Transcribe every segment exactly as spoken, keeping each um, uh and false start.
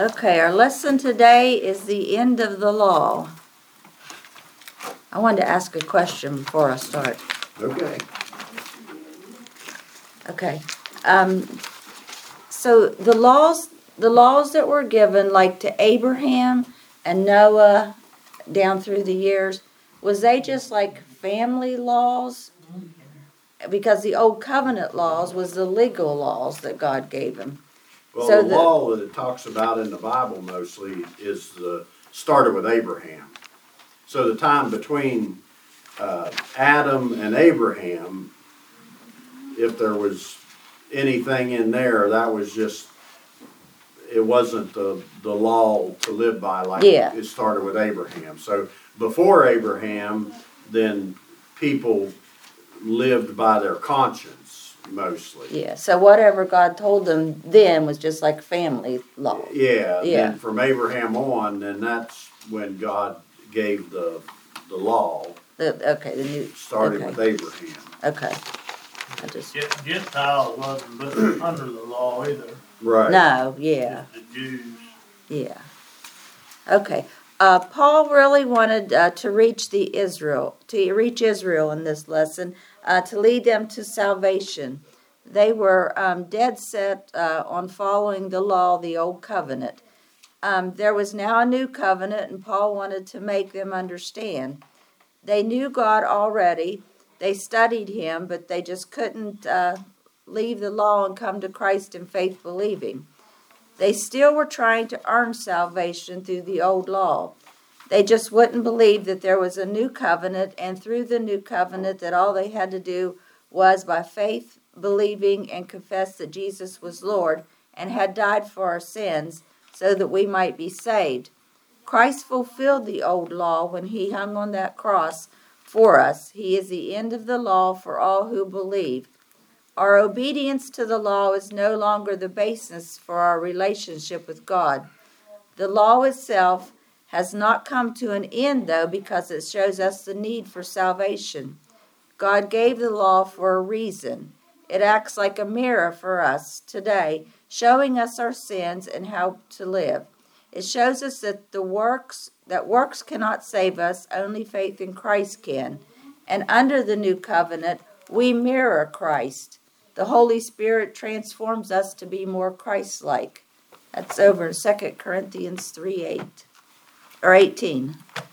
Okay, our lesson today is the end of the law. I wanted to ask a question before I start. Okay. Okay. Um, so the laws, the laws that were given, like to Abraham and Noah, down through the years, was they just like family laws? Because the old covenant laws was the legal laws that God gave him. Well, So the, the- law that it talks about in the Bible mostly is the started with Abraham. So the time between uh, Adam and Abraham, if there was anything in there, that was just, it wasn't the, the law to live by like Yeah. it started with Abraham. So before Abraham, then people lived by their conscience mostly. Yeah, so whatever God told them then was just like family law. Yeah, Yeah. then from Abraham on, then that's when God gave the the law. The, okay, the new. Started okay. with Abraham. Okay. I just. Gen- Gentiles wasn't living under the law either. Right. No, yeah, Just the Jews. yeah. Okay. Uh, Paul really wanted uh, to reach the Israel, to reach Israel in this lesson, uh, to lead them to salvation. They were um, dead set uh, on following the law, the old covenant. Um, there was now a new covenant, and Paul wanted to make them understand. They knew God already. They studied him, but they just couldn't uh, leave the law and come to Christ in faith believing. They still were trying to earn salvation through the old law. They just wouldn't believe that there was a new covenant, and through the new covenant that all they had to do was by faith, believing, and confess that Jesus was Lord and had died for our sins so that we might be saved. Christ fulfilled the old law when he hung on that cross for us. He is the end of the law for all who believe. Our obedience to the law is no longer the basis for our relationship with God. The law itself has not come to an end, though, because it shows us the need for salvation. God gave the law for a reason. It acts like a mirror for us today, showing us our sins and how to live. It shows us that the works that works cannot save us, only faith in Christ can. And under the new covenant, we mirror Christ. The Holy Spirit transforms us to be more Christ-like. That's over in Second Corinthians three eight or eighteen.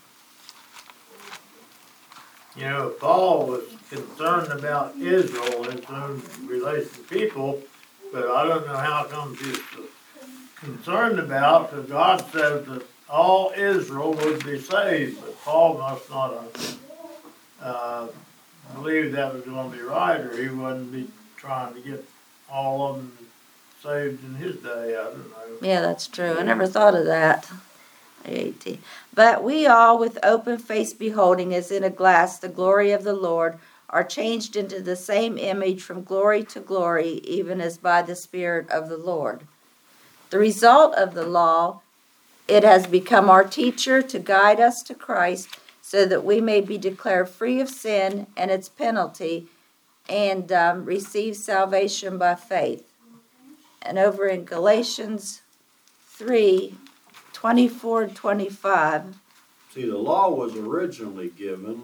You know, Paul was concerned about Israel, his own relation people, but I don't know how come he's concerned about, because God says that all Israel would be saved, but Paul must not have uh, believed that was going to be right, or he wouldn't be trying to get all of them saved in his day. I don't know. Yeah, that's true. I never thought of that. eighteen. But we all, with open face beholding as in a glass the glory of the Lord, are changed into the same image from glory to glory, even as by the Spirit of the Lord. The result of the law, it has become our teacher to guide us to Christ so that we may be declared free of sin and its penalty and um, receive salvation by faith. And over in Galatians three, twenty-four and twenty-five. See, the law was originally given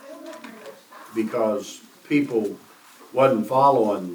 because people wasn't following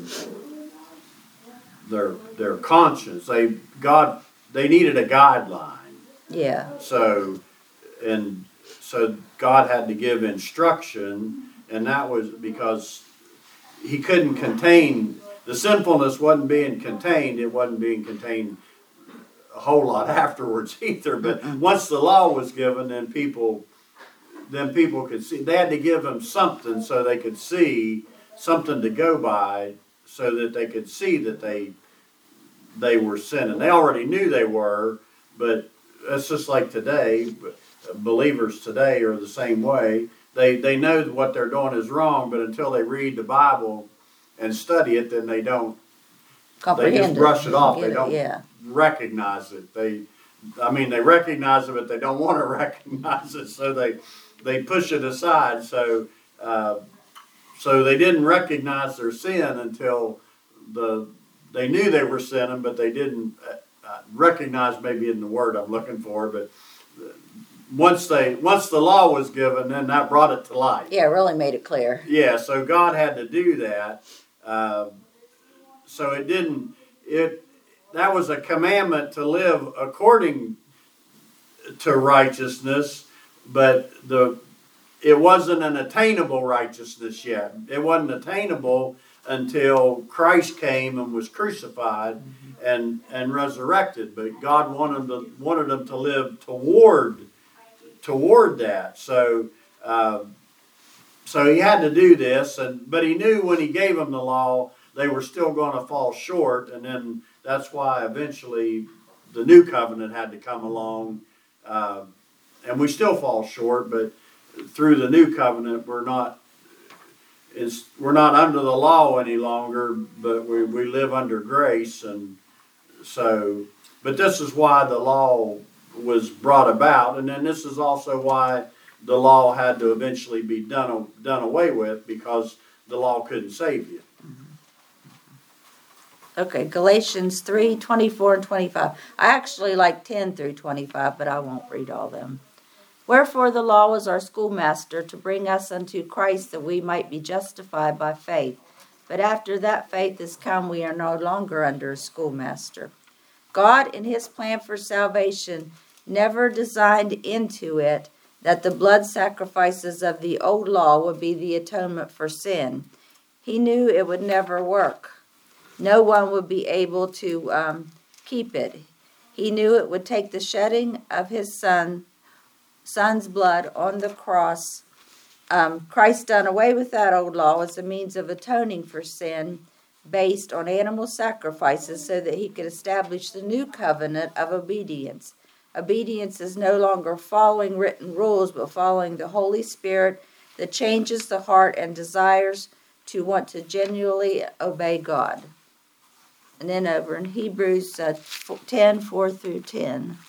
their their conscience. They God they needed a guideline. Yeah. So and so God had to give instruction, and that was because he couldn't contain the sinfulness wasn't being contained. It wasn't being contained a whole lot afterwards either. But once the law was given, then people then people could see. They had to give them something so they could see, something to go by, so that they could see that they they were sinning. They already knew they were, but it's just like today. Believers today are the same way. They they know what they're doing is wrong, but until they read the Bible and study it, then they don't. Comprehend They just brush it off. They Get don't yeah. recognize it. They, I mean, they recognize it, but they don't want to recognize it, so they they push it aside. So uh, so they didn't recognize their sin until the they knew they were sinning, but they didn't uh, recognize maybe in the word I'm looking for, but once they once the law was given, then that brought it to life. Yeah, it really made it clear. Yeah, so God had to do that. Uh, so it didn't it that was a commandment to live according to righteousness, but the it wasn't an attainable righteousness yet. It wasn't attainable until Christ came and was crucified and and resurrected. But God wanted them to, wanted them to live toward toward that. So uh, so he had to do this, and but he knew when he gave them the law, they were still going to fall short, and then that's why eventually the new covenant had to come along, uh, and we still fall short, but through the new covenant, we're not is we're not under the law any longer, but we, we live under grace, and so. But this is why the law was brought about, and then this is also why the law had to eventually be done done away with, because the law couldn't save you. Okay, Galatians three, twenty-four and twenty-five. I actually like ten through twenty-five, but I won't read all them. Wherefore the law was our schoolmaster to bring us unto Christ, that we might be justified by faith. But after that faith is come, we are no longer under a schoolmaster. God, in his plan for salvation, never designed into it that the blood sacrifices of the old law would be the atonement for sin. He knew it would never work. No one would be able to um, keep it. He knew it would take the shedding of his son, son's blood on the cross. Um, Christ done away with that old law as a means of atoning for sin based on animal sacrifices so that he could establish the new covenant of obedience. Obedience is no longer following written rules, but following the Holy Spirit that changes the heart and desires to want to genuinely obey God. And then over in Hebrews uh, ten, four through ten.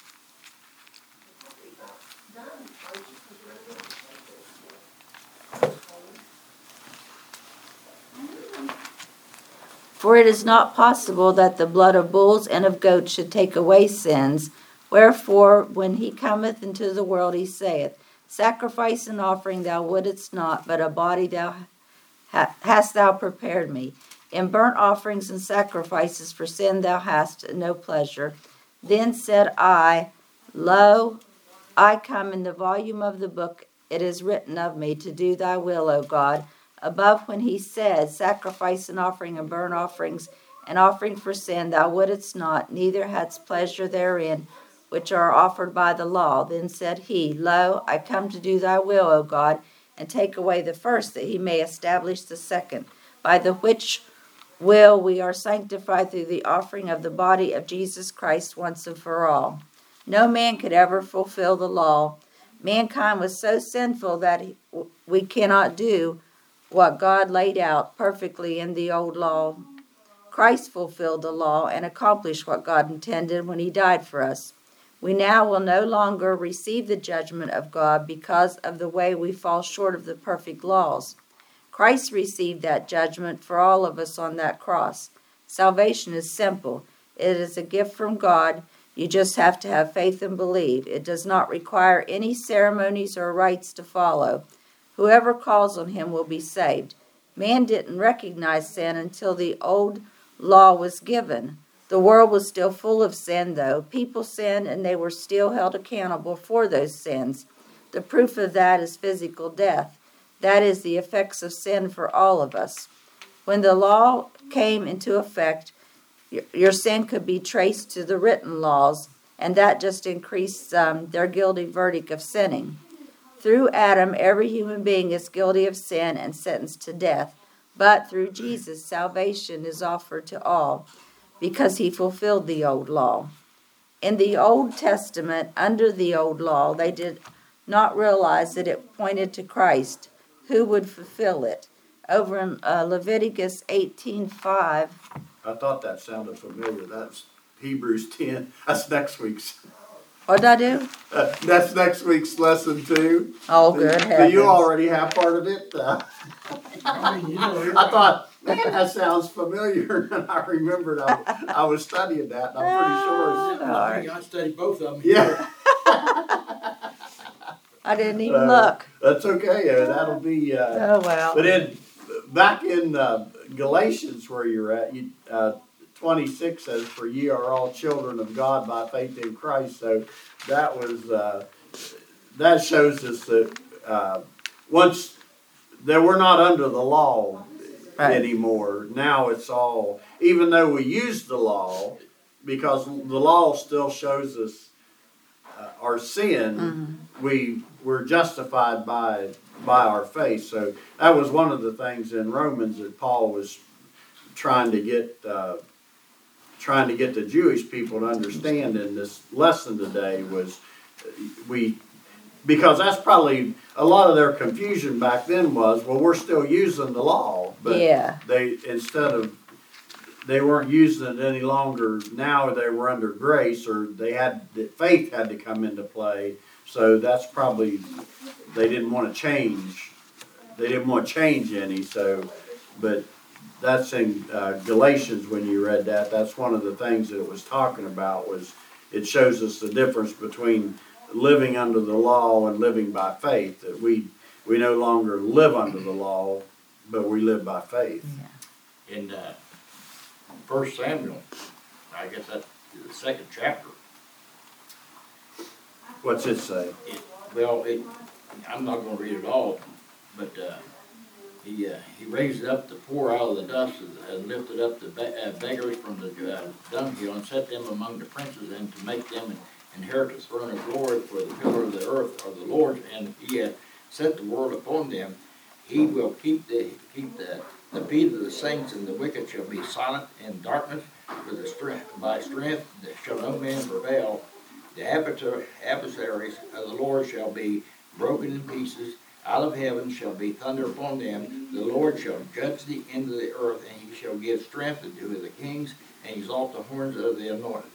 For it is not possible that the blood of bulls and of goats should take away sins. Wherefore, when he cometh into the world, he saith, Sacrifice and offering thou wouldest not, but a body thou ha- hast thou prepared me. In burnt offerings and sacrifices for sin thou hast no pleasure. Then said I, Lo, I come. In the volume of the book it is written of me, to do thy will, O God. Above, when he said, Sacrifice and offering and burnt offerings and offering for sin thou wouldest not, neither hadst pleasure therein, which are offered by the law. Then said he, Lo, I come to do thy will, O God, and take away the first, that he may establish the second, by the which will we are sanctified through the offering of the body of Jesus Christ once and for all. No man could ever fulfill the law. Mankind was so sinful that we cannot do what God laid out perfectly in the old law. Christ fulfilled the law and accomplished what God intended when he died for us. We now will no longer receive the judgment of God because of the way we fall short of the perfect laws. Christ received that judgment for all of us on that cross. Salvation is simple. It is a gift from God. You just have to have faith and believe. It does not require any ceremonies or rites to follow. Whoever calls on him will be saved. Man didn't recognize sin until the old law was given. The world was still full of sin, though. People sinned, and they were still held accountable for those sins. The proof of that is physical death. That is the effects of sin for all of us. When the law came into effect, your, your sin could be traced to the written laws, and that just increased um, their guilty verdict of sinning. Through Adam, every human being is guilty of sin and sentenced to death. But through Jesus, salvation is offered to all, because he fulfilled the old law. In the Old Testament, under the old law, they did not realize that it pointed to Christ, who would fulfill it. Over in uh, Leviticus eighteen five. I thought that sounded familiar. That's Hebrews ten. That's next week's. What did I do? Uh, that's next week's lesson too. Oh, good So heavens. you already have part of it. Uh, I thought Man, that sounds familiar. And I remembered I, I was studying that, and I'm pretty sure. Oh, Lord. I studied both of them. Yeah. I didn't even Uh, look. That's okay. Uh, that'll be. Uh, Oh, well. but in back in uh, Galatians, where you're at, you, uh, twenty-six says, "For ye are all children of God by faith in Christ." So that was uh, that shows us that uh, once that we're not under the law Right. anymore. Now it's all, even though we use the law, because the law still shows us uh, our sin. Mm-hmm. We we're justified by by our faith. So that was one of the things in Romans that Paul was trying to get uh, trying to get the Jewish people to understand in this lesson today was we because that's probably a lot of their confusion back then was, well, we're still using the law, but Yeah. they instead of they weren't using it any longer. Now they were under grace, or they had faith had to come into play. So that's probably they didn't want to change. They didn't want to change any. So, but that's in uh, Galatians when you read that. That's one of the things that it was talking about. Was it shows us the difference between living under the law and living by faith. That we we no longer live under the law, but we live by faith. In uh, First Samuel, I guess that's the second chapter. What's it say? It, well, it, I'm not going to read it all, but uh, he uh, he raised up the poor out of the dust and lifted up the be- uh, beggars from the uh, dunghill and set them among the princes, and to make them inherit the throne of glory, for the pillar of the earth are the Lord's, and he hath set the world upon them. He will keep the keep the the feet of the saints, and the wicked shall be silent in darkness. For the strength by strength shall no man prevail. The adversaries of the Lord shall be broken in pieces. Out of heaven shall be thunder upon them. The Lord shall judge the end of the earth, and he shall give strength unto the kings, and exalt the horns of the anointed.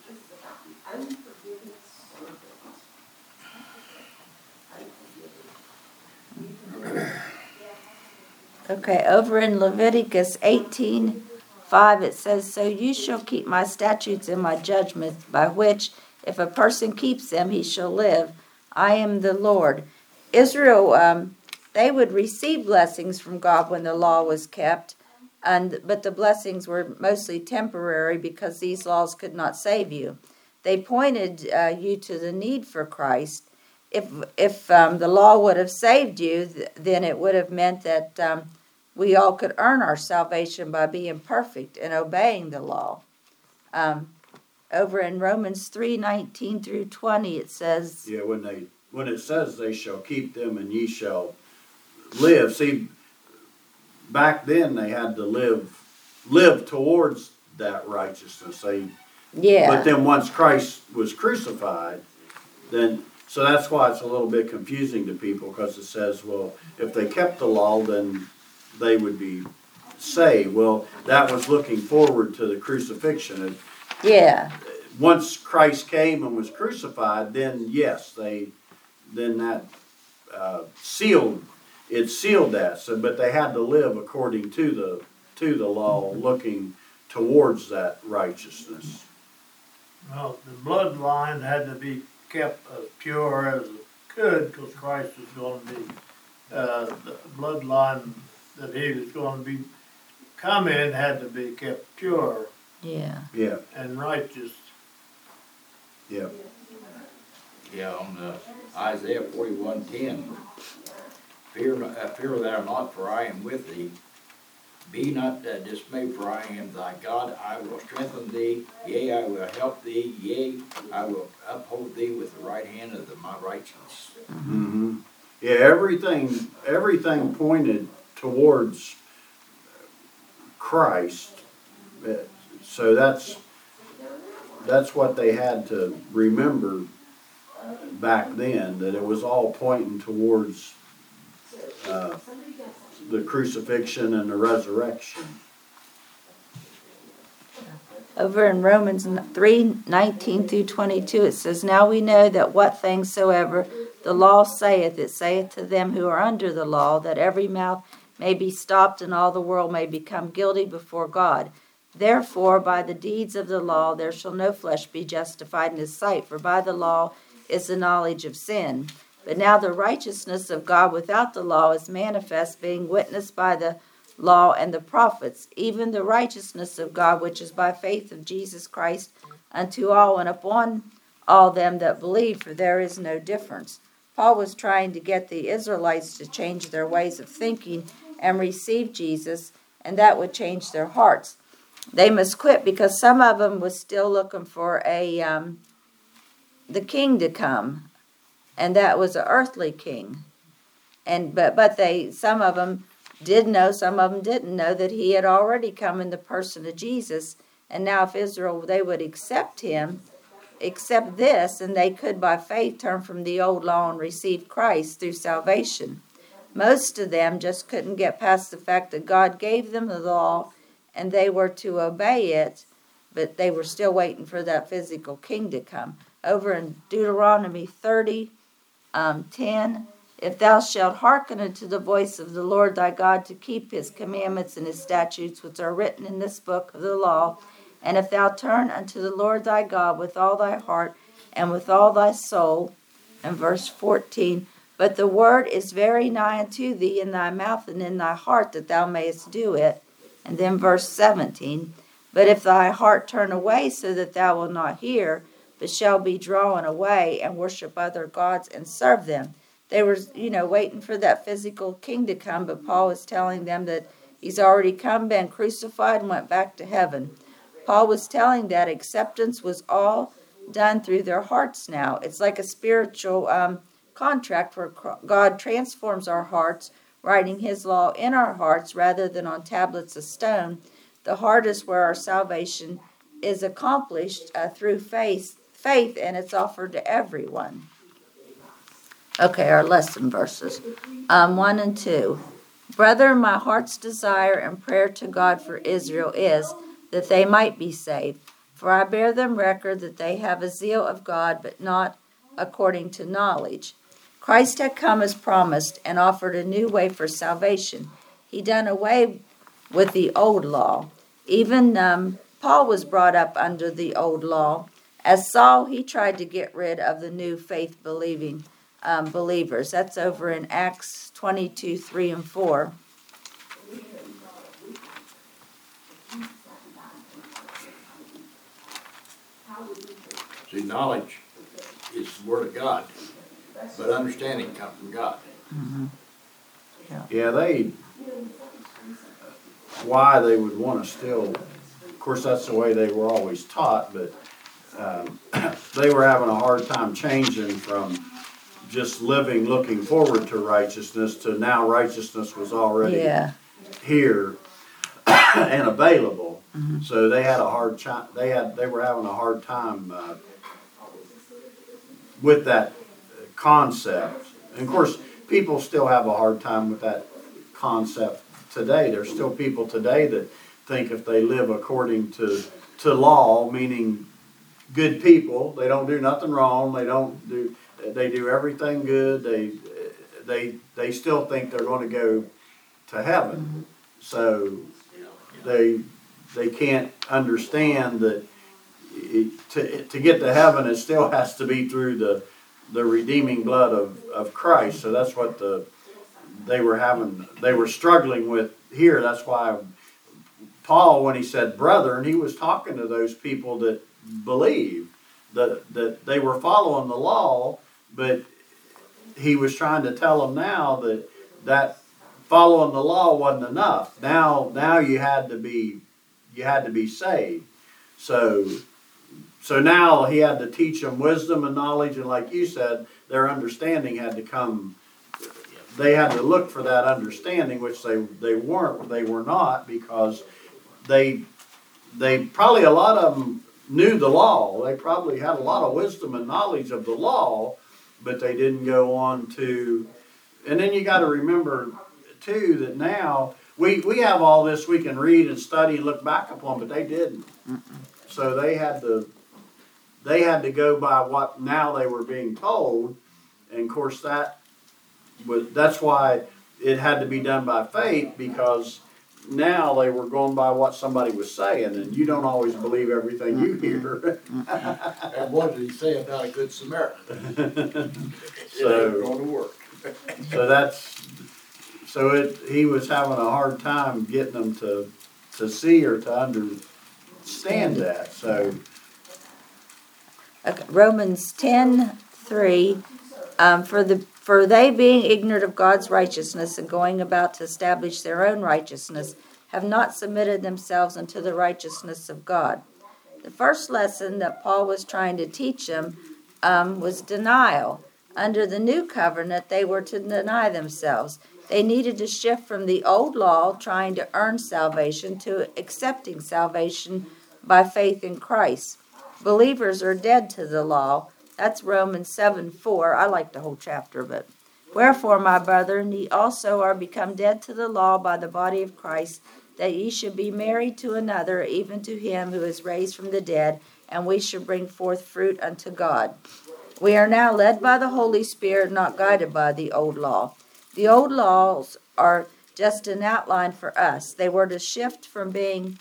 Okay, over in Leviticus eighteen five, it says, "So you shall keep my statutes and my judgments, by which, if a person keeps them, he shall live. I am the Lord." Israel, um, they would receive blessings from God when the law was kept, and but the blessings were mostly temporary because these laws could not save you. They pointed uh, you to the need for Christ. If if um, the law would have saved you, th- then it would have meant that um, we all could earn our salvation by being perfect and obeying the law. Um, over in Romans three nineteen through twenty, it says, Yeah, when they when it says they shall keep them and ye shall live. See, back then they had to live live towards that righteousness. They yeah. But then once Christ was crucified, then so that's why it's a little bit confusing to people, because it says, well, if they kept the law, then they would be saved. Well, that was looking forward to the crucifixion. And Yeah. once Christ came and was crucified, then yes, they then that uh, sealed it sealed that. So, but they had to live according to the to the law, looking towards that righteousness. Well, the bloodline had to be kept as pure as it could, because Christ was going to be, uh, the bloodline that he was going to be come in had to be kept pure Yeah. Yeah, and righteous. yeah. Yeah, on uh, Isaiah forty-one ten. Fear, not- uh, fear thou not, for I am with thee. Be not uh, dismayed, for I am thy God. I will strengthen thee. Yea, I will help thee. Yea, I will uphold thee with the right hand of the, my righteousness. Mm-hmm. Yeah, everything everything pointed towards Christ. Uh, So that's that's what they had to remember back then, that it was all pointing towards uh, the crucifixion and the resurrection. Over in Romans three nineteen through twenty-two, it says, "Now we know that what things soever the law saith, it saith to them who are under the law, that every mouth may be stopped and all the world may become guilty before God. Therefore, by the deeds of the law, there shall no flesh be justified in his sight, for by the law is the knowledge of sin. But now the righteousness of God without the law is manifest, being witnessed by the law and the prophets, even the righteousness of God, which is by faith of Jesus Christ unto all and upon all them that believe, for there is no difference. Paul was trying to get the Israelites to change their ways of thinking and receive Jesus, and that would change their hearts. They must quit, because some of them was still looking for a um, the king to come, and that was an earthly king. And but but they some of them did know, some of them didn't know that he had already come in the person of Jesus. And now, if Israel they would accept him, accept this, and they could by faith turn from the old law and receive Christ through salvation. Most of them just couldn't get past the fact that God gave them the law and they were to obey it, but they were still waiting for that physical king to come. Over in Deuteronomy thirty, um, ten, if thou shalt hearken unto the voice of the Lord thy God to keep his commandments and his statutes which are written in this book of the law, and if thou turn unto the Lord thy God with all thy heart and with all thy soul, and verse fourteen, but the word is very nigh unto thee in thy mouth and in thy heart, that thou mayest do it. And then verse seventeen, but if thy heart turn away so that thou wilt not hear, but shall be drawn away and worship other gods and serve them. They were, you know, waiting for that physical king to come, but Paul was telling them that he's already come, been crucified, and went back to heaven. Paul was telling that acceptance was all done through their hearts now. It's like a spiritual um, contract where God transforms our hearts, writing his law in our hearts rather than on tablets of stone. The heart is where our salvation is accomplished uh, through faith, faith, and it's offered to everyone. Okay, our lesson verses, um, one and two. Brethren, my heart's desire and prayer to God for Israel is that they might be saved. For I bear them record that they have a zeal of God, but not according to knowledge. Christ had come as promised and offered a new way for salvation. He done away with the old law. Even um, Paul was brought up under the old law. As Saul, he tried to get rid of the new faith-believing um, believers. That's over in Acts twenty-two, three and four. See, knowledge is the word of God, but understanding comes from God. Mm-hmm. Yeah, they, why they would want to still, of course, that's the way they were always taught, but um, they were having a hard time changing from just living, looking forward to righteousness to now righteousness was already Yeah. here and available. Mm-hmm. So they had a hard time, they had, they were having a hard time uh, with that concept. And of course, people still have a hard time with that concept today. There's still people today that think if they live according to, to law, meaning good people, they don't do nothing wrong, they don't do, they do everything good, they, they, they still think they're going to go to heaven. Mm-hmm. So they, they can't understand that it, to, to get to heaven, it still has to be through the, the redeeming blood of, of Christ. So that's what the, they were having, they were struggling with here. That's why Paul, when he said brother, and he was talking to those people that believed that, that they were following the law, but he was trying to tell them now that that following the law wasn't enough. Now, now you had to be, you had to be saved. So, so now he had to teach them wisdom and knowledge, and like you said, their understanding had to come. They had to look for that understanding, which they they weren't. They were not, because they they probably a lot of them knew the law. They probably had a lot of wisdom and knowledge of the law, but they didn't go on to. And then you got to remember too that now we we have all this we can read and study and look back upon, but they didn't. Mm-mm. So they had to they had to go by what now they were being told, and of course that was that's why it had to be done by faith because now they were going by what somebody was saying, and you don't always believe everything you hear. And what did he say about a good Samaritan? So- It ain't gonna work. So that's, so it, he was having a hard time getting them to, to see or to understand that, so. Okay, Romans ten three, um, for the for they being ignorant of God's righteousness and going about to establish their own righteousness, have not submitted themselves unto the righteousness of God. The first lesson that Paul was trying to teach them um, was denial. Under the new covenant, they were to deny themselves. They needed to shift from the old law, trying to earn salvation, to accepting salvation by faith in Christ. Believers are dead to the law. That's Romans seven four. I like the whole chapter, but wherefore, my brethren, ye also are become dead to the law by the body of Christ, that ye should be married to another, even to him who is raised from the dead, and we should bring forth fruit unto God. We are now led by the Holy Spirit, not guided by the old law. The old laws are just an outline for us. They were to shift from being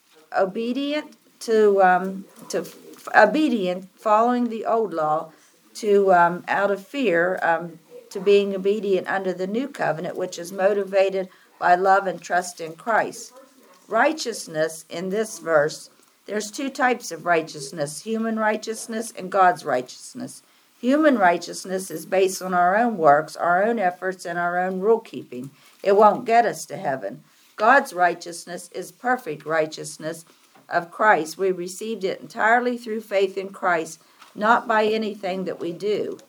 obedient to um, to obedient, following the old law, to um, out of fear, um, to being obedient under the new covenant, which is motivated by love and trust in Christ. Righteousness in this verse, there's two types of righteousness: human righteousness and God's righteousness. Human righteousness is based on our own works, our own efforts, and our own rule keeping. It won't get us to heaven. God's righteousness is perfect righteousness of Christ. We received it entirely through faith in Christ, not by anything that we do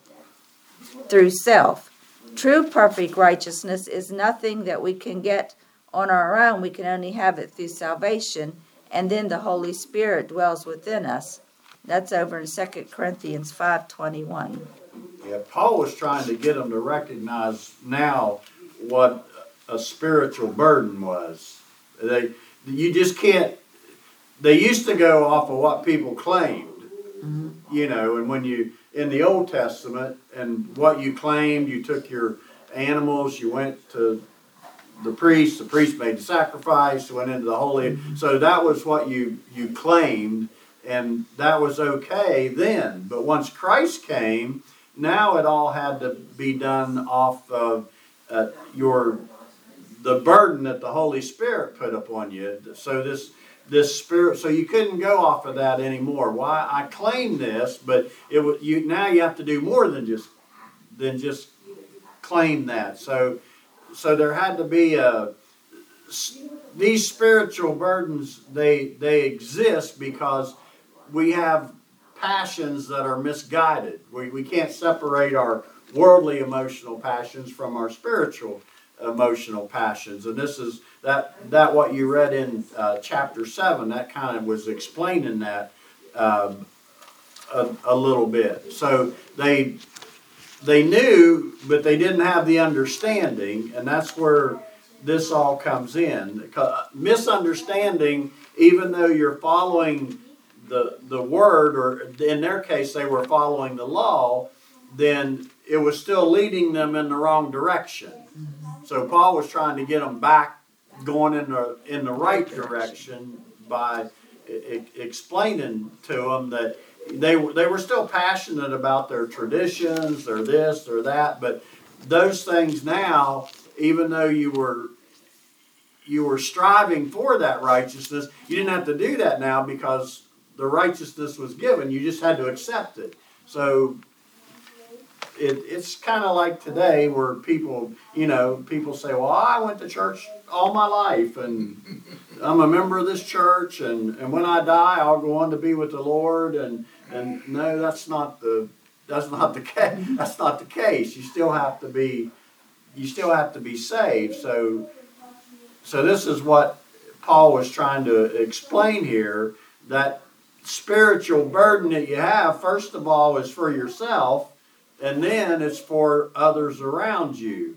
through self. True perfect righteousness is nothing that we can get on our own. We can only have it through salvation, and then the Holy Spirit dwells within us. That's over in Second Corinthians five twenty-one. Yeah, Paul was trying to get them to recognize now what a spiritual burden was. They, you just can't, they used to go off of what people claimed, mm-hmm. you know, and when you, in the Old Testament, and what you claimed, you took your animals, you went to the priest, the priest made the sacrifice, went into the holy, mm-hmm. so that was what you, you claimed, and that was okay then. But once Christ came, now it all had to be done off of uh, your the burden that the Holy Spirit put upon you. So this this spirit, so you couldn't go off of that anymore. Why I claim this, but it would you now you have to do more than just than just claim that. So so there had to be a these spiritual burdens. They they exist because we have passions that are misguided. We we can't separate our worldly emotional passions from our spiritual emotional passions, and this is that that what you read in uh, chapter seven. That kind of was explaining that um, a, a little bit. So they they knew, but they didn't have the understanding, and that's where this all comes in. Misunderstanding, even though you're following the the word, or in their case they were following the law, then it was still leading them in the wrong direction. So Paul was trying to get them back going in the in the right direction by I- explaining to them that they they were still passionate about their traditions or this or that, but those things now, even though you were you were striving for that righteousness, you didn't have to do that now because the righteousness was given. You just had to accept it. So It, it's kind of like today where people, you know, people say, well, I went to church all my life and I'm a member of this church, and, and when I die, I'll go on to be with the Lord. And, and no, that's not the, that's not the case. That's not the case. You still have to be, you still have to be saved. So, so this is what Paul was trying to explain here, that spiritual burden that you have, first of all, is for yourself. And then it's for others around you.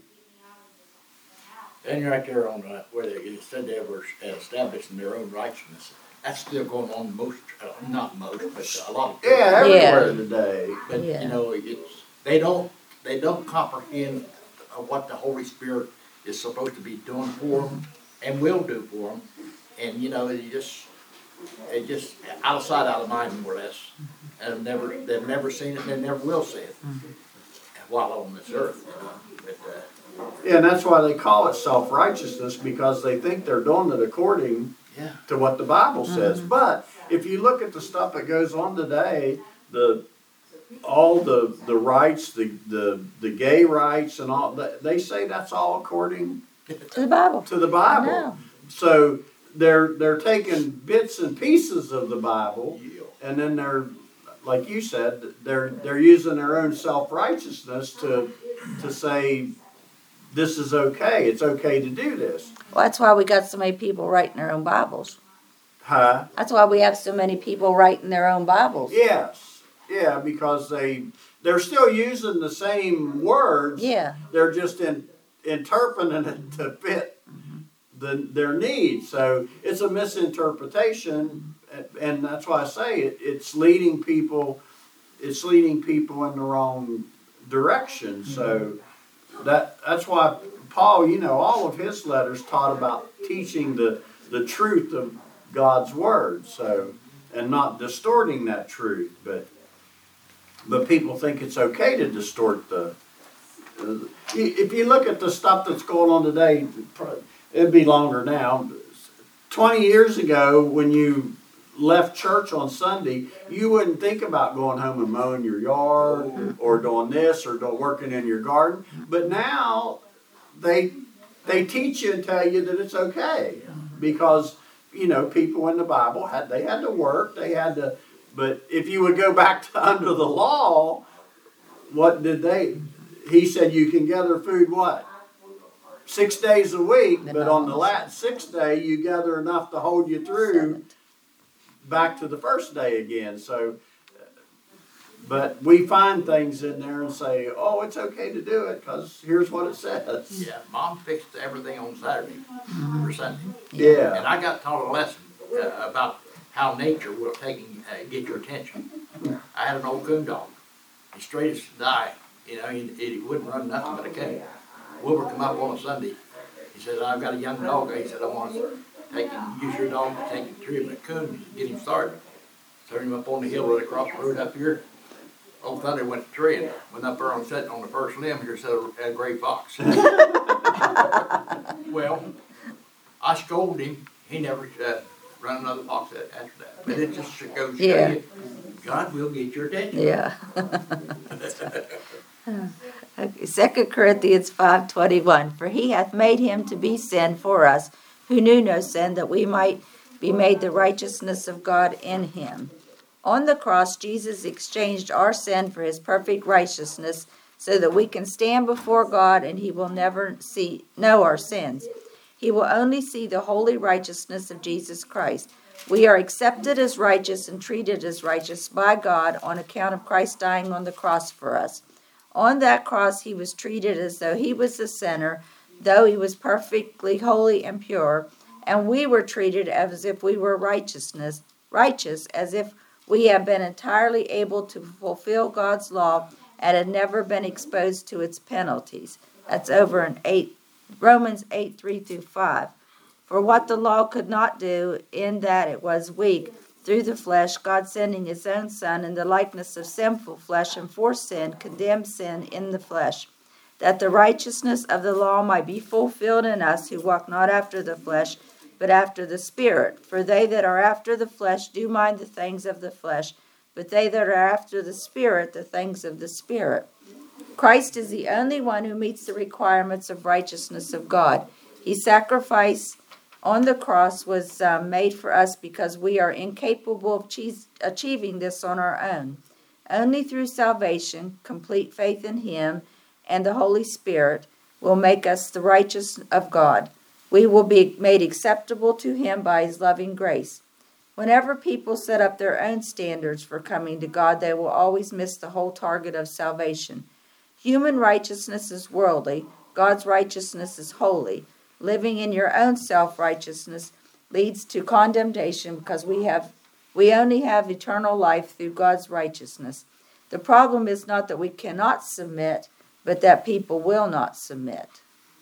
And right there on uh, where they said they were establishing their own righteousness. That's still going on most, uh, not most, but a lot of people. Yeah, everywhere Yeah. today. But Yeah. you know, it's they don't they don't comprehend uh, what the Holy Spirit is supposed to be doing for them and will do for them. And, you know, you just, it just out of sight, out of mind, more or less. And they've never, they've never seen it, and they never will see it while on this earth. You know? But, uh, Yeah, and that's why they call it self-righteousness, because they think they're doing it according yeah. to what the Bible says. But if you look at the stuff that goes on today, the all the the rights, the the, the gay rights and all that, they say that's all according To the Bible. to the I Bible. know. So they're they're taking bits and pieces of the Bible, and then they're, like you said, they're they're using their own self-righteousness to to say this is okay. It's okay to do this. Well, that's why we got so many people writing their own Bibles. Huh? That's why we have so many people writing their own Bibles. Yes. Yeah, because they they're still using the same words. Yeah. They're just in, interpreting it to fit the, their needs. So it's a misinterpretation, and that's why I say it, it's leading people. It's leading people in the wrong direction. So that that's why Paul, you know, all of his letters taught about teaching the the truth of God's word. So, and not distorting that truth, but. But people think it's okay to distort the. Uh, if you look at the stuff that's going on today, it'd be longer now. Twenty years ago, when you left church on Sunday, you wouldn't think about going home and mowing your yard or doing this or doing, working in your garden. But now they they teach you and tell you that it's okay, because you know people in the Bible had they had to work, they had to. But if you would go back to under the law, what did they? He said you can gather food what? Six days a week, but on the last sixth day you gather enough to hold you through back to the first day again. So, but we find things in there and say, oh, it's okay to do it because here's what it says. Yeah, Mom fixed everything on Saturday for Sunday. Yeah. And I got taught a lesson uh, about how nature will take and uh, get your attention. I had an old coon dog. He's straight as die. You know, he, he wouldn't run nothing but a coon. Wilbur come up on a Sunday. He said, I've got a young dog. He said, I want to take him, use your dog to take him through a coon and get him started. Turned him up on the hill right across the road up here. Old Thunder went to tree and went up there and sat on the first limb here, said a, a gray fox. Well, I scolded him. He never uh, run another fox after that. But it just goes to show Yeah. you, God will get your attention. Yeah. Okay, Second Corinthians five twenty-one. For he hath made him to be sin for us, who knew no sin, that we might be made the righteousness of God in him. On the cross, Jesus exchanged our sin for his perfect righteousness, so that we can stand before God and he will never see know our sins. He will only see the holy righteousness of Jesus Christ. We are accepted as righteous and treated as righteous by God on account of Christ dying on the cross for us. On that cross, he was treated as though he was a sinner, though he was perfectly holy and pure, and we were treated as if we were righteousness, righteous, as if we had been entirely able to fulfill God's law and had never been exposed to its penalties. That's over in eight, Romans eight, three through five. For what the law could not do, in that it was weak, through the flesh, God sending his own Son in the likeness of sinful flesh, and for sin, condemned sin in the flesh, that the righteousness of the law might be fulfilled in us who walk not after the flesh, but after the Spirit. For they that are after the flesh do mind the things of the flesh, but they that are after the Spirit, the things of the Spirit. Christ is the only one who meets the requirements of righteousness of God. His sacrifice on the cross was uh, made for us because we are incapable of cheese, achieving this on our own. Only through salvation, complete faith in him, and the Holy Spirit will make us the righteous of God. We will be made acceptable to him by his loving grace. Whenever people set up their own standards for coming to God, they will always miss the whole target of salvation. Human righteousness is worldly. God's righteousness is holy. Living in your own self-righteousness leads to condemnation because we have we only have eternal life through God's righteousness. The problem is not that we cannot submit, but that people will not submit.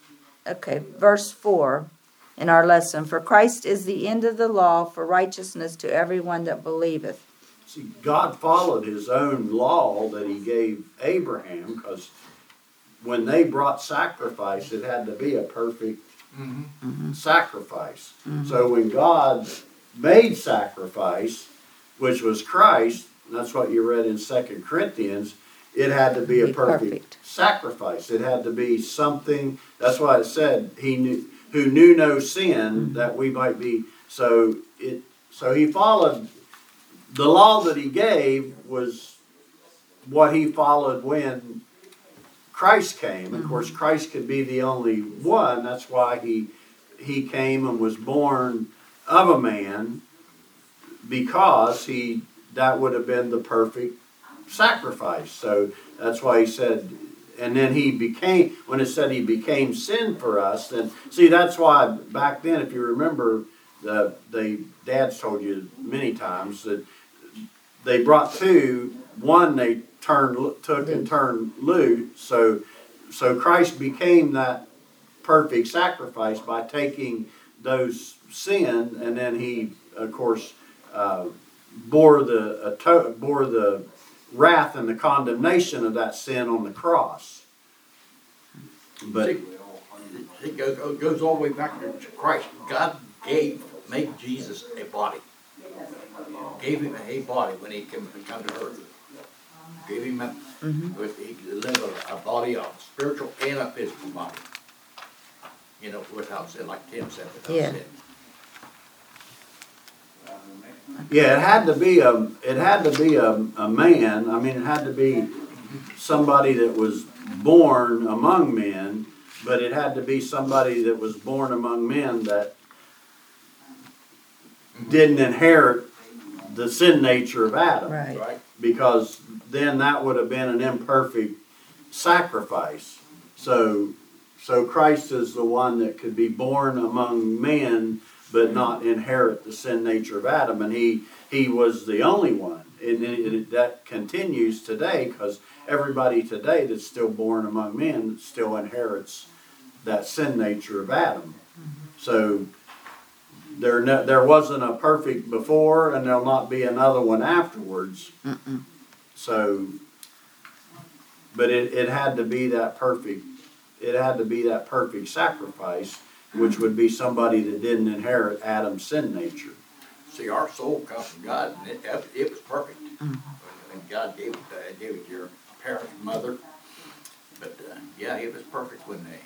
Okay, verse four in our lesson. For Christ is the end of the law for righteousness to everyone that believeth. See, God followed his own law that he gave Abraham, because when they brought sacrifice, it had to be a perfect Mm-hmm. sacrifice. Mm-hmm. So when God made sacrifice, which was Christ, and that's what you read in Second Corinthians, it had to be a Be perfect, perfect. sacrifice. It had to be something, that's why it said, he knew, who knew no sin, Mm-hmm. that we might be, so it, so he followed, the law that he gave was what he followed when Christ came. Of course, Christ could be the only one. That's why he he came and was born of a man, because he that would have been the perfect sacrifice. So that's why he said, and then he became, when it said he became sin for us, then see, that's why back then, if you remember, the the dads told you many times that they brought two, one they turned, took and turned loose. So, so Christ became that perfect sacrifice by taking those sin, and then he, of course, uh, bore the uh, bore the wrath and the condemnation of that sin on the cross. But See, it goes, it goes all the way back to Christ. God gave, made Jesus a body. Gave him a body when he came, come to earth. Gave him a, Mm-hmm. with, he lived a, a body, a spiritual and a physical body. You know, without sin, like Tim said, without Yeah. sin. yeah, it had to be a it had to be a, a man. I mean, it had to be somebody that was born among men, but it had to be somebody that was born among men that didn't inherit the sin nature of Adam. Right. Right? Because then that would have been an imperfect sacrifice. So, so Christ is the one that could be born among men, but not inherit the sin nature of Adam, and he he was the only one, and it, it, that continues today, because everybody today that's still born among men still inherits that sin nature of Adam. So there no, there wasn't a perfect before, and there'll not be another one afterwards. Mm-mm. So, but it, it had to be that perfect, it had to be that perfect sacrifice, which would be somebody that didn't inherit Adam's sin nature. See, our soul comes from God, and it, it was perfect. When, when God gave it, uh, gave it to your parents, mother. But, uh, yeah, it was perfect when they,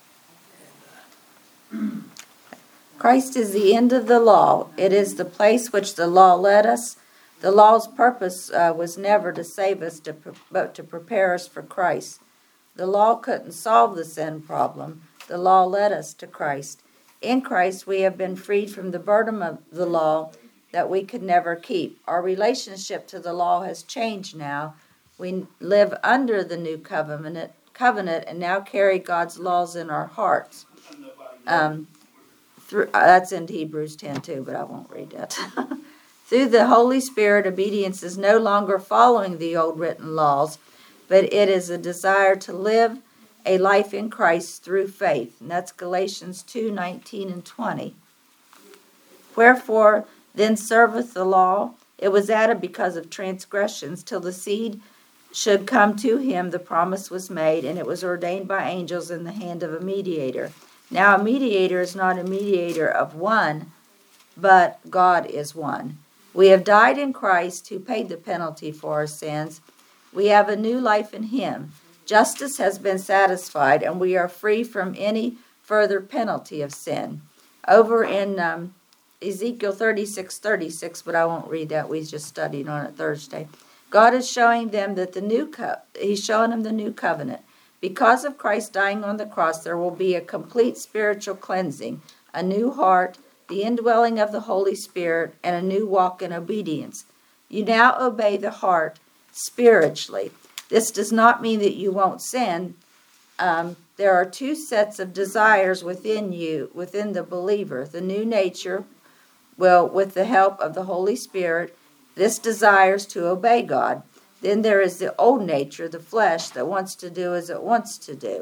and, uh, Christ is the end of the law. It is the place which the law led us. The law's purpose uh, was never to save us, to pre- but to prepare us for Christ. The law couldn't solve the sin problem. The law led us to Christ. In Christ, we have been freed from the burden of the law that we could never keep. Our relationship to the law has changed now. We live under the new covenant, covenant and now carry God's laws in our hearts. Um, through, uh, that's in Hebrews ten too, but I won't read that. Through the Holy Spirit, obedience is no longer following the old written laws, but it is a desire to live a life in Christ through faith. And that's Galatians two nineteen and twenty. Wherefore then serveth the law? It was added because of transgressions, till the seed should come to him. The promise was made, and it was ordained by angels in the hand of a mediator. Now a mediator is not a mediator of one, but God is one. We have died in Christ, who paid the penalty for our sins. We have a new life in him. Justice has been satisfied, and we are free from any further penalty of sin. Over in um, Ezekiel thirty-six thirty-six, but I won't read that. We just studied on it Thursday. God is showing them that the new co- He's showing them the new covenant. Because of Christ dying on the cross, there will be a complete spiritual cleansing, a new heart, the indwelling of the Holy Spirit, and a new walk in obedience. You now obey the heart spiritually. This does not mean that you won't sin. Um, there are two sets of desires within you, within the believer. The new nature, well, with the help of the Holy Spirit, this desires to obey God. Then there is the old nature, the flesh, that wants to do as it wants to do.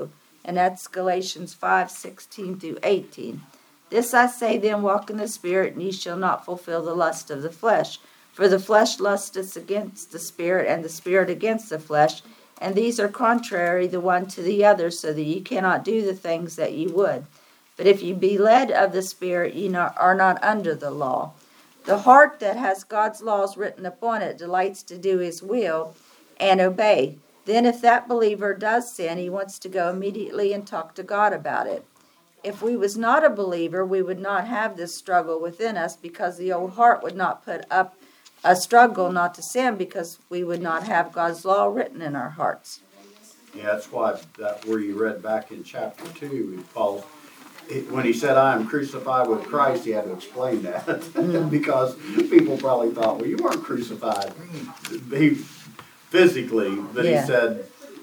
And that's Galatians five, sixteen through eighteen. This I say then, walk in the Spirit, and ye shall not fulfill the lust of the flesh. For the flesh lusteth against the Spirit, and the Spirit against the flesh. And these are contrary the one to the other, so that ye cannot do the things that ye would. But if ye be led of the Spirit, ye not, are not under the law. The heart that has God's laws written upon it delights to do his will and obey. Then if that believer does sin, he wants to go immediately and talk to God about it. If we was not a believer, we would not have this struggle within us, because the old heart would not put up a struggle not to sin, because we would not have God's law written in our hearts. Yeah, that's why that where you read back in chapter two, Paul, when he said, "I am crucified with Christ," he had to explain that mm. because people probably thought, "Well, you weren't crucified he, physically," but yeah. he said,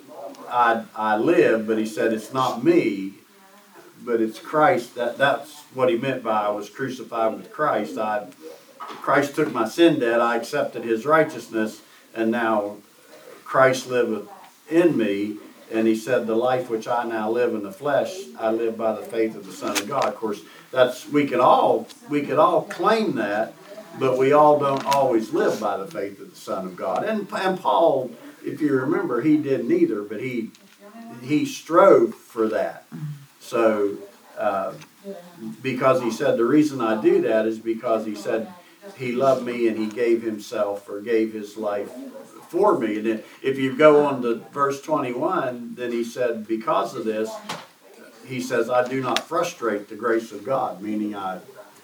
"I I live," but he said, "It's not me, but it's Christ." That that's what he meant by "I was crucified with Christ." I Christ took my sin debt. I accepted His righteousness, and now Christ liveth in me. And he said, "The life which I now live in the flesh, I live by the faith of the Son of God." Of course, that's we could all we could all claim that, but we all don't always live by the faith of the Son of God. And and Paul, if you remember, he didn't either, but he he strove for that. So uh, because he said, the reason I do that is because he said he loved me and he gave himself or gave his life for me. And then if you go on to verse twenty-one, then he said, because of this, he says, I do not frustrate the grace of God. Meaning, I,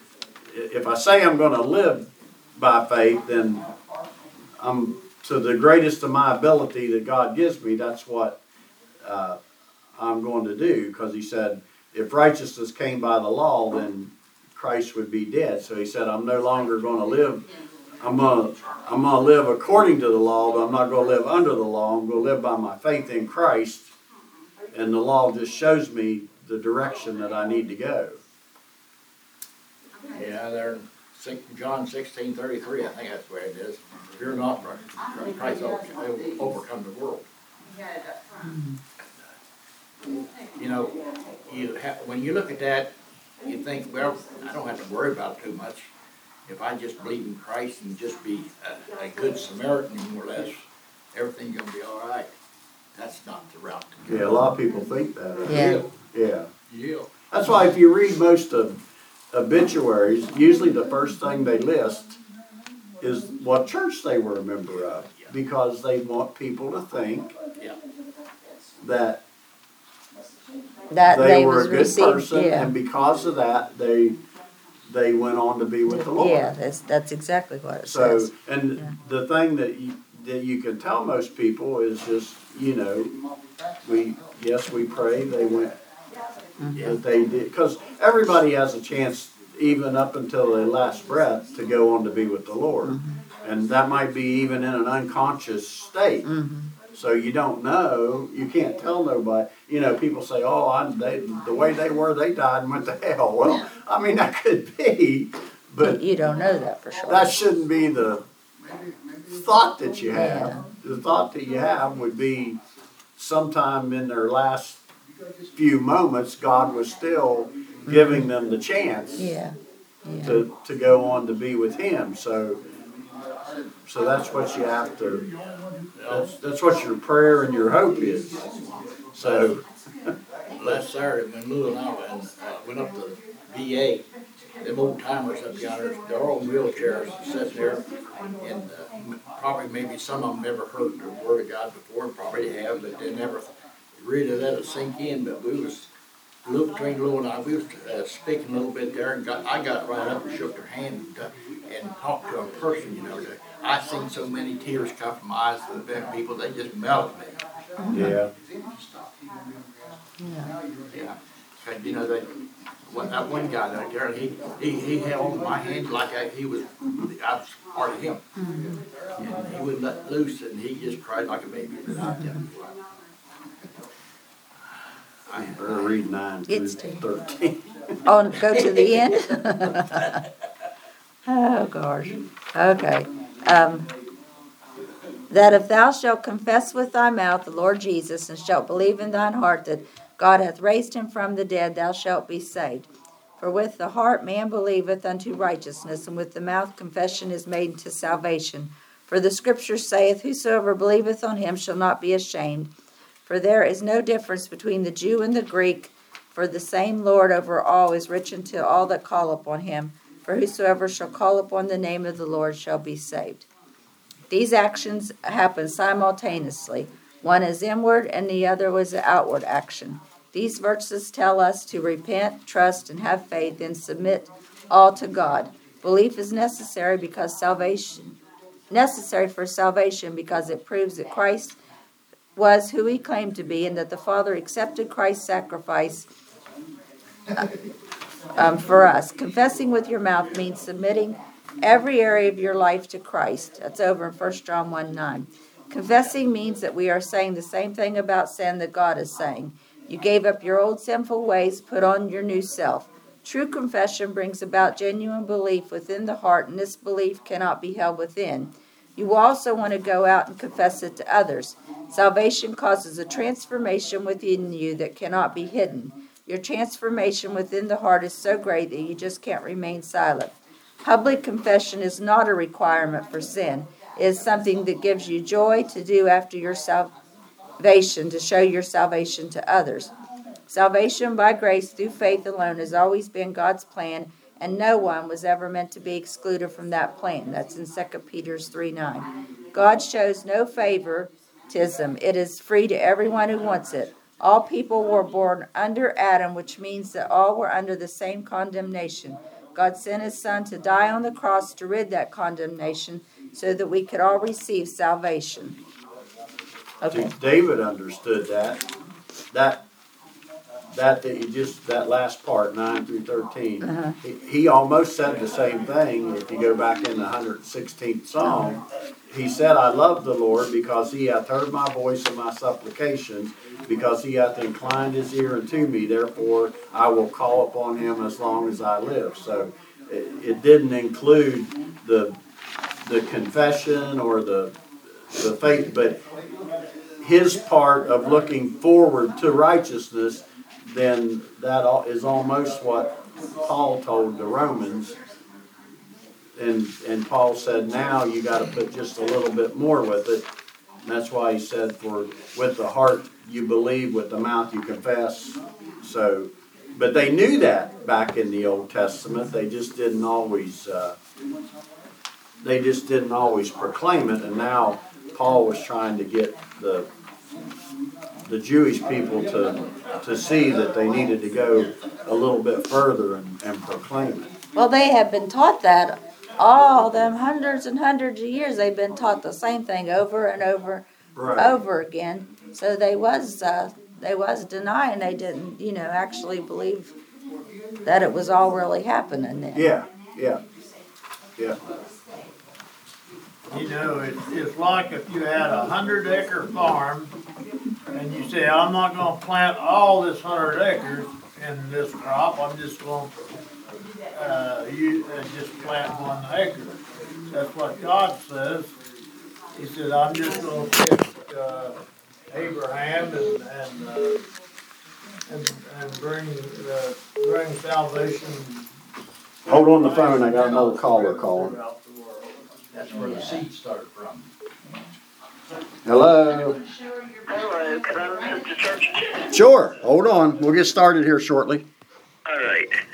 if I say I'm going to live by faith, then I'm to the greatest of my ability that God gives me. That's what uh, I'm going to do. Because he said, if righteousness came by the law, then Christ would be dead. So he said, I'm no longer going to live. I'm going to I'm going to live according to the law, but I'm not going to live under the law. I'm going to live by my faith in Christ, and the law just shows me the direction that I need to go. Yeah, there in John sixteen thirty-three, I think that's the way it is. Fear not, for Christ overcome the world. You know, you have, when you look at that, you think, well, I don't have to worry about it too much. If I just believe in Christ and just be a, a good Samaritan, more or less, everything's going to be all right. That's not the route to go. Yeah, a lot of people think that. Yeah. Yeah. Yeah. That's why if you read most of obituaries, usually the first thing they list is what church they were a member of, because they want people to think yeah. that that they, they were a good received, person, yeah. and because of that, they they went on to be with the Lord. Yeah, that's that's exactly what it so, says. and yeah. the thing that you, that you can tell most people is just, you know, we yes we pray. They went. Mm-hmm. That they did, because everybody has a chance, even up until their last breath, to go on to be with the Lord, mm-hmm. and that might be even in an unconscious state. Mm-hmm. So you don't know, you can't tell nobody. You know, people say, "Oh, I, they, the way they were, they died and went to hell." Well, I mean that could be, but you don't know that for sure. That shouldn't be the thought that you have. Yeah. The thought that you have would be, sometime in their last few moments, God was still giving them the chance yeah. Yeah. to to go on to be with Him. So, so that's what you have to. That's that's what your prayer and your hope is. So, last Saturday when Lou and I went, uh, went up to V A, them old timers up yonder, they're all in wheelchairs sitting there, and uh, probably maybe some of them never heard the Word of God before, probably have, but they never really let it sink in. But we was, Lou, between Lou and I, we was uh, speaking a little bit there, and got, I got right up and shook their hand and, uh, and talked to a person, you know. I seen so many tears come from my eyes to the people, they just melted me. yeah. Yeah. Yeah. And, you know, they, well, that one guy out there, he, he, he held my hand like I, he was, I was part of him. Mm-hmm. And he wouldn't let loose, and he just cried like a baby. But I tell you what, I better read nine through thirteen. Oh, go to the end? Oh, gosh. Okay. Um, that if thou shalt confess with thy mouth the Lord Jesus, and shalt believe in thine heart that God hath raised him from the dead, thou shalt be saved. For with the heart man believeth unto righteousness, and with the mouth confession is made to salvation. For the scripture saith, whosoever believeth on him shall not be ashamed. For there is no difference between the Jew and the Greek, for the same Lord over all is rich unto all that call upon him. For whosoever shall call upon the name of the Lord shall be saved. These actions happen simultaneously. One is inward and the other was an outward action. These verses tell us to repent, trust, and have faith, and submit all to God. Belief is necessary because salvation necessary for salvation because it proves that Christ was who he claimed to be and that the Father accepted Christ's sacrifice um, for us. Confessing with your mouth means submitting every area of your life to Christ. That's over in First John one nine. Confessing means that we are saying the same thing about sin that God is saying. You gave up your old sinful ways, put on your new self. True confession brings about genuine belief within the heart, and this belief cannot be held within. You will also want to go out and confess it to others. Salvation causes a transformation within you that cannot be hidden. Your transformation within the heart is so great that you just can't remain silent. Public confession is not a requirement for sin. It is something that gives you joy to do after your salvation, to show your salvation to others. Salvation by grace through faith alone has always been God's plan, and no one was ever meant to be excluded from that plan. That's in Second Peter three nine. God shows no favoritism. It is free to everyone who wants it. All people were born under Adam, which means that all were under the same condemnation. God sent his Son to die on the cross to rid that condemnation so that we could all receive salvation. Okay. See, David understood that. That that that you just that last part, nine through thirteen. Uh-huh. He, he almost said the same thing. If you go back in the one hundred sixteenth Psalm, he said, I love the Lord because he hath heard my voice and my supplications, because he hath inclined his ear unto me. Therefore, I will call upon him as long as I live. So it, it didn't include the the confession or the the faith, but his part of looking forward to righteousness, then that is almost what Paul told the Romans. And and Paul said, now you got to put just a little bit more with it. And that's why he said, for with the heart you believe, with the mouth you confess. So, but they knew that back in the Old Testament. They just didn't always. Uh, they just didn't always proclaim it. And now Paul was trying to get the the Jewish people to to see that they needed to go a little bit further and, and proclaim it. Well, they have been taught that all them hundreds and hundreds of years. They've been taught the same thing over and over, Right. over again. So they was uh, they was denying. They didn't, you know, actually believe that it was all really happening then. Yeah, yeah, yeah. You know, it's, it's like if you had a hundred acre farm and you say, I'm not gonna plant all this hundred acres in this crop, I'm just gonna, uh, you, uh, just plant one acre. That's what God says. He said, I'm just gonna pick, uh, Abraham and, and, uh, and, and bring, uh, bring salvation. Hold on the phone, I got another caller calling. That's where the seed started from. Hello. Hello, can I listen to church? Sure, hold on. We'll get started here shortly. All right.